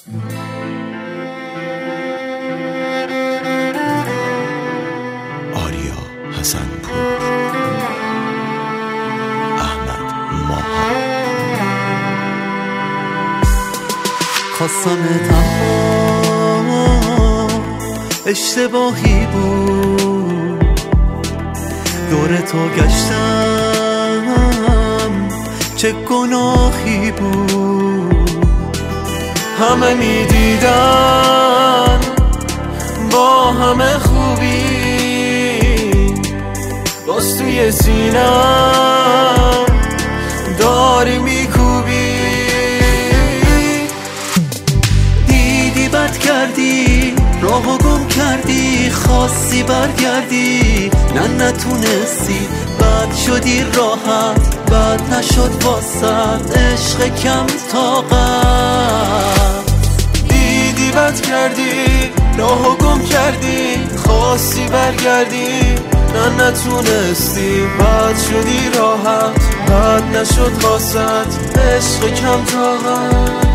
آریا حسن‌پور، احمد ماها. خواستم تنها اشتباهی بود، دور تو گشتم چه گناهی بود. همه میدیدن با همه خوبی، باز توی سینم داری میکوبی. دیدی بد کردی، راهو گم کردی، خواستی برگردی نتونستی. بد شدی راحت، بد نشد واسد عشق کم طاقت. دیدی بد کردی، راهو گم کردی، خواستی برگردی نتونستی. بد شدی راحت، بد نشد واسد عشق کم طاقت.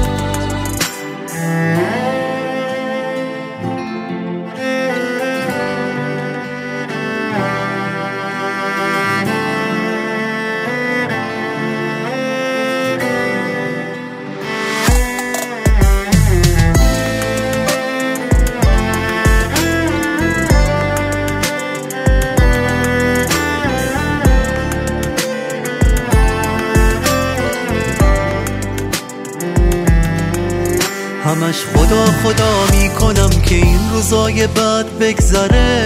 همش خدا خدا میکنم که این روزای بد بگذره.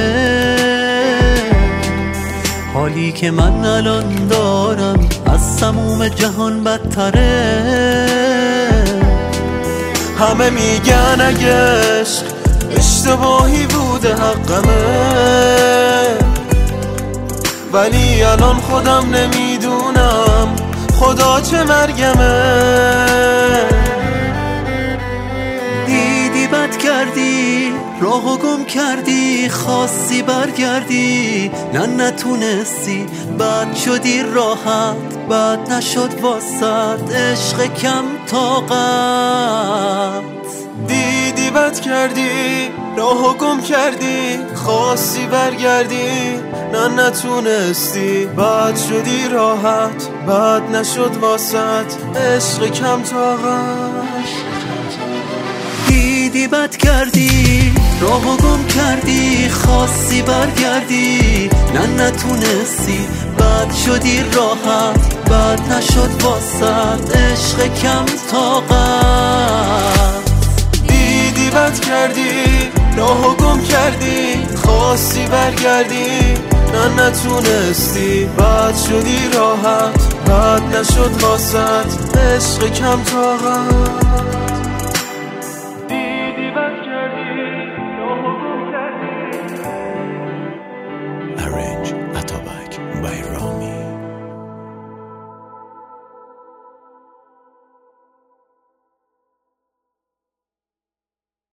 حالی که من الان دارم از تموم جهان بدتره. همه میگن اگه عشق اشتباهی بوده حقمه، ولی الان خودم نمیدونم خدا چه مرگمه. بد کردی، راهو گم کردی، خواستی برگردی نتونستی. بد شدی راحت، بد نشد واسد عشق کم طاقت. دیدی بد کردی، راهو گم کردی، خواستی برگردی نتونستی. بد شدی راحت، بد نشد واسد عشق کم طاقت. دیدی بد کردی، راهو گم کردی، خواستی برگردی نتونستی. بد شدی راحت، بد نشد واسد عشق کم طاقت. دیدی بد کردی، راهو گم کردی، خواستی برگردی نتونستی. بد شدی راحت، بد نشد واسد عشق کم طاقت. Arrange Atabak by Rami.